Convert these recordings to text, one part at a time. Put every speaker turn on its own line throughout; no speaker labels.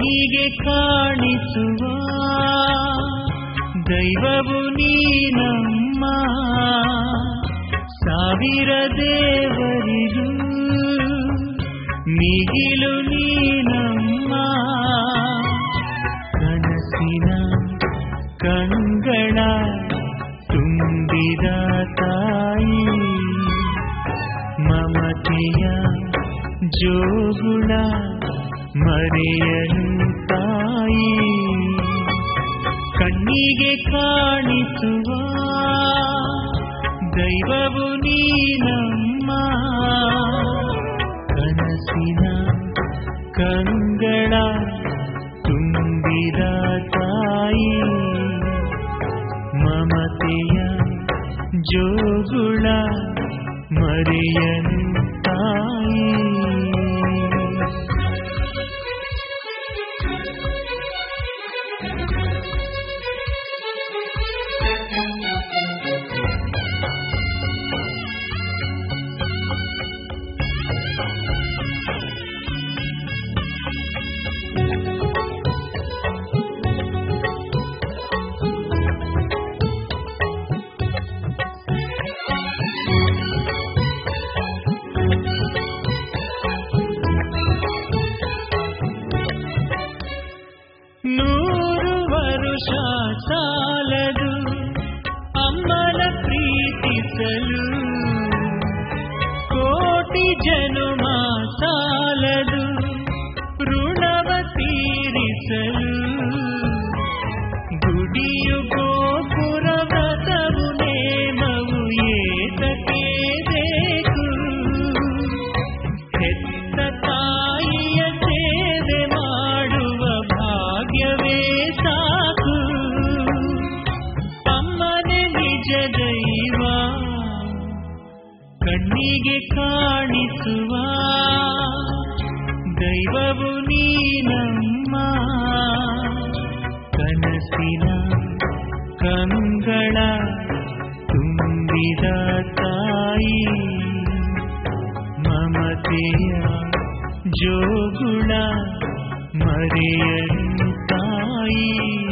ಕಣ್ಣಿಗೆ ಕಾಣಿಸುವ ದೈವವು ನೀನಮ್ಮ, ಸಾವಿರ ದೇವರಿಗೂ ಮಿಗಿಲು ನೀನಮ್ಮ. ಕನಸಿನ ಕಂಗಳ ತುಂಬಿದ ತಾಯಿ, ಮಮತೆಯ ಜೋಗುಳ ಮರೆಯನು ತಾಯಿ. ಕಣ್ಣಿಗೆ ಕಾಣಿಸುವ ದೈವವು ನೀನಮ್ಮ, ಕನಸಿನ ಕಂಗಳ ತುಂಬಿದ ತಾಯಿ, ಮಮತೆಯ ಜೋಗುಳ ಮರೆಯನು ತಾಯಿ. ಸಾಲದು ಅಮ್ಮನ ಪ್ರೀತಿಸಲು, ಕೋಟಿ ಜನುಮ ಸಾಲದು ಋಣವ ತೀರಿಸಲು. ಗುಡಿಯು ಗೋಪುರ ವ್ರತವು ನೇಮವು ಏತಕ್ಕೆ ಬೇಕು, ಹೆತ್ತ ತಾಯಿಯ ಸೇವೆ ಮಾಡುವ ಭಾಗ್ಯವೇ ಸಾಕು. ಅಮ್ಮನೆ ನಿಜ ದೈವ, ಕಣ್ಣಿಗೆ ಕಾಣಿಸುವ ದೈವವು ನೀನಮ್ಮ, ಕನಸಿನ ಕಂಗಳ ತುಂಬಿದ ತಾಯಿ, ಮಮತೆಯ ಜೋಗುಳ ಮರೆಯನು ತಾಯಿ.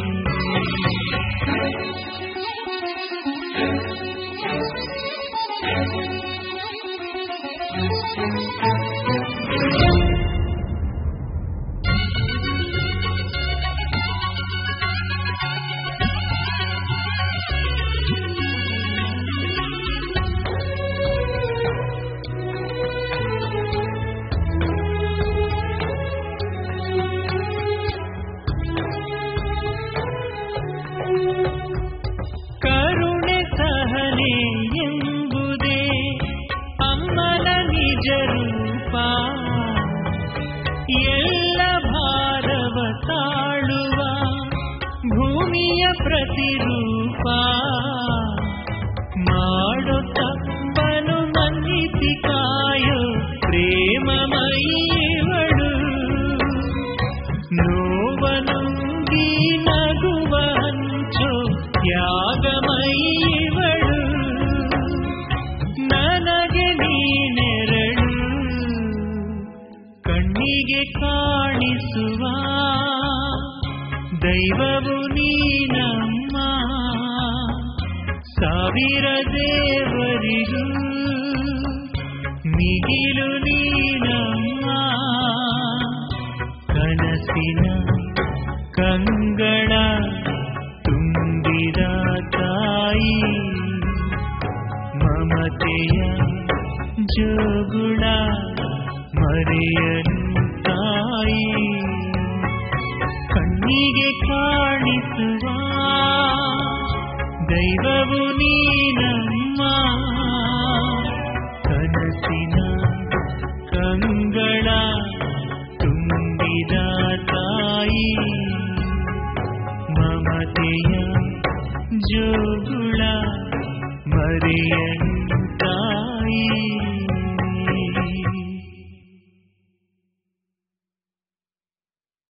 ಕರುಣೆ ಸಹನೆ ಎಂಬುದೇ ಅಮ್ಮನ ನಿಜ ರೂಪ, ಎಲ್ಲ ಭಾರವ ತಾಳುವ ಭೂಮಿಯ ಪ್ರತಿರೂಪ. ಮಾಡೋ ತಪ್ಪನು ಮನ್ನಿಸಿ ಕಾಯೋ ಪ್ರೇಮಮಯಿವಳು, ನೋವನುಂಗಿ ನಗುವ ಹಂಚೋ ತ್ಯಾಗಮಯಿವಳು. ನನಗೆ ನೀನೆರಳು, ಕಣ್ಣಿಗೆ ಕಾಣಿಸುವ ದೈವವು ನೀನಮ್ಮ, ಸಾವಿರ ದೇವರಿಗೂ ಮಿಗಿಲು ನೀನಮ್ಮ. ಕನಸಿನ ಕಂಗಳ ತುಂಬಿದ ತಾಯಿ, ಮಮತೆಯ ಜೋಗುಳ ಮರೆಯನು ತಾಯಿ. ಕಣ್ಣಿಗೆ ಕಾಣಿಸುವ ದೈವವು ನೀನಮ್ಮ, ಕನಸಿನ ಕಂಗಳ ತುಂಬಿದ ತಾಯಿ, ಮಮತೆಯ ಜೋಗುಳ ಮರೆಯನು ತಾಯಿ.